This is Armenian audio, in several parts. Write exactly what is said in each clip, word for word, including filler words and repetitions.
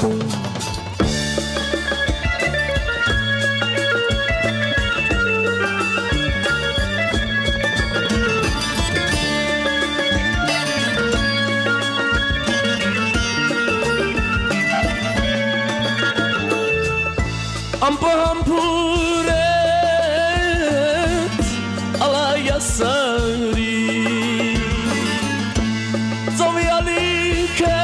Ամպահամպուրետ ալայասարի ծովյալիքը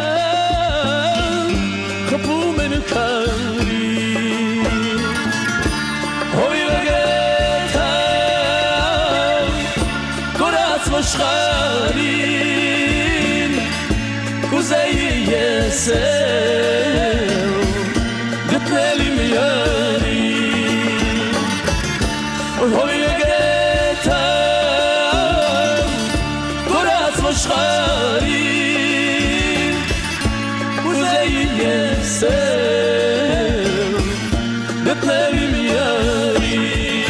խպում են կարի հոյրագետը կորած ոշխարին կուզեի ես գտնել իմ յարի հոյրագետը կորած ոշխարին կուզեի ես գտնել իմ յարի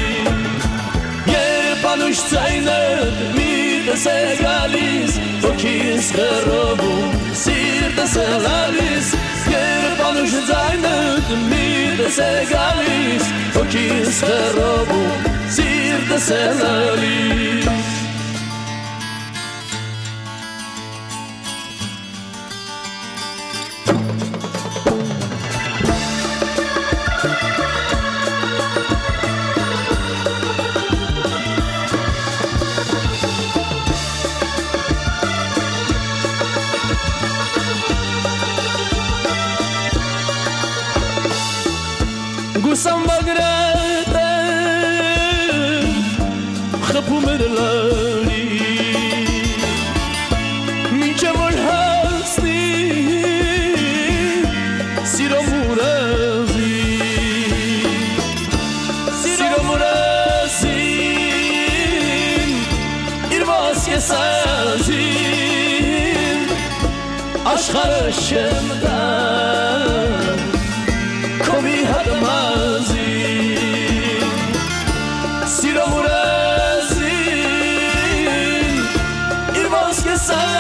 երբ անուշ ձայնդ միտս է գալիս հոգիս խռովում սիրտս է լալիս երբ անուշ ձայնդ միտս է գալիս հոգիս խռովում սիրտս է լալիս Գուսամ բագրատը խպում էր լարի մինչև որ հասնի սիրո մուրազի սիրո մուրազին իր ոսկե սազին աշխարհը շեմ տան Komi hadmazi Siro murazin İrvoske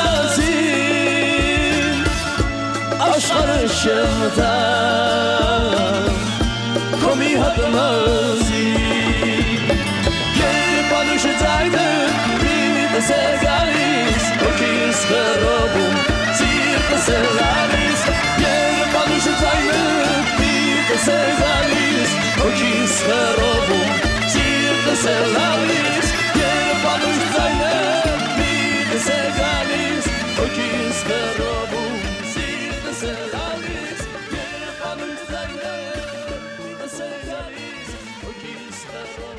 sazin Aşkar şemtan Komi hadmazi Yer panuş zaydı Bir se galis Okis kharobum Sir selalis Yer panuş zaydı Sezalis, okis kharobum, sirte selalis, yer panush zaynet, mite sezalis, okis kharobum, sirte selalis, yer panush zaynet, mite sezalis, okis kharobum.